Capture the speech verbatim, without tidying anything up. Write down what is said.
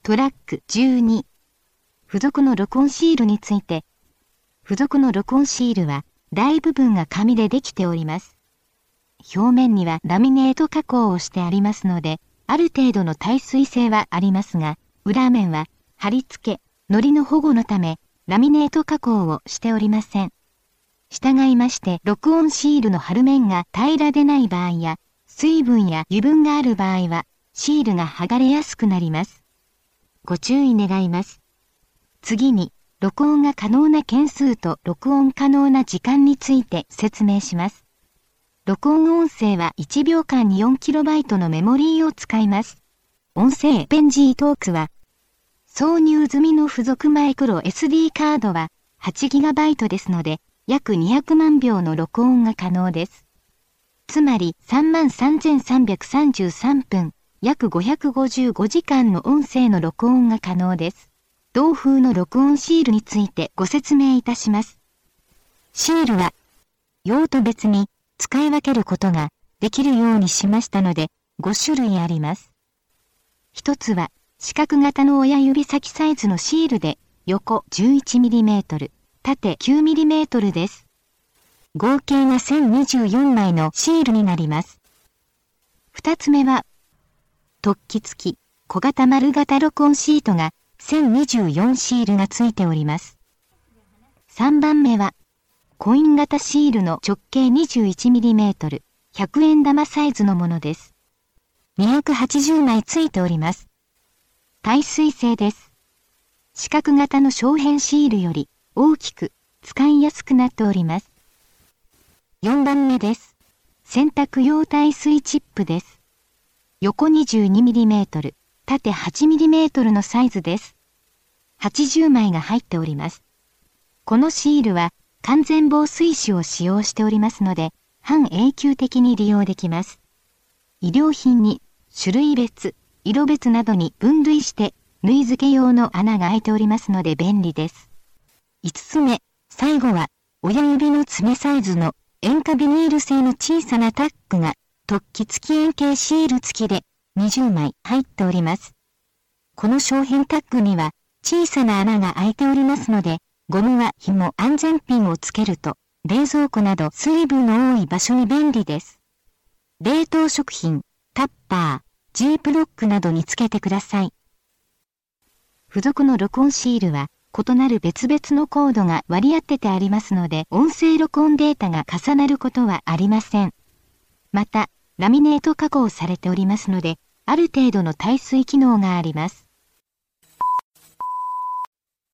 トラックじゅうに。付属の録音シールについて、付属の録音シールは大部分が紙でできております。表面にはラミネート加工をしてありますので、ある程度の耐水性はありますが、裏面は貼り付け、糊の保護のため、ラミネート加工をしておりません。従いまして、録音シールの貼る面が平らでない場合や、水分や油分がある場合は、シールが剥がれやすくなります。ご注意願います。次に、録音が可能な件数と録音可能な時間について説明します。録音音声はいちびょうかんに よんキロバイト のメモリーを使います。音声ペン G トークは、挿入済みの付属マイクロ エスディー カードは はちギガバイト ですので、約にひゃくまんびょうの録音が可能です。つまり さんまんさんぜんさんびゃくさんじゅうさんぷん、約ごひゃくごじゅうごじかんの音声の録音が可能です。同風の録音シールについてご説明いたします。シールは、用途別に使い分けることができるようにしましたので、ごしゅるいあります。一つは、四角型の親指先サイズのシールで、横 じゅういちミリメートル、縦 きゅうミリメートル です。合計がせんにじゅうよんまいのシールになります。二つ目は、突起付き、小型丸型録音シートがせんにじゅうよんシールがついております。三番目は、コイン型シールの直径 にじゅういちミリメートル、ひゃくえん玉サイズのものです。にひゃくはちじゅうまいついております。耐水性です。四角型の小片シールより大きく使いやすくなっております。よんばんめです。洗濯用耐水チップです。横 にじゅうにミリメートル、縦 はちミリメートル のサイズです。はちじゅうまいが入っております。このシールは完全防水紙を使用しておりますので、半永久的に利用できます。衣料品に種類別、色別などに分類して縫い付け用の穴が開いておりますので便利です。いつつめ、最後は親指の爪サイズの塩化ビニール製の小さなタックが突起付き円形シール付きでにじゅうまい入っております。この小片タックには小さな穴が開いておりますので、ゴムは紐安全ピンをつけると冷蔵庫など水分の多い場所に便利です。冷凍食品、タッパー、ジープロックなどにつけてください。付属の録音シールは異なる別々のコードが割り当ててありますので、音声録音データが重なることはありません。また、ラミネート加工されておりますので、ある程度の耐水機能があります。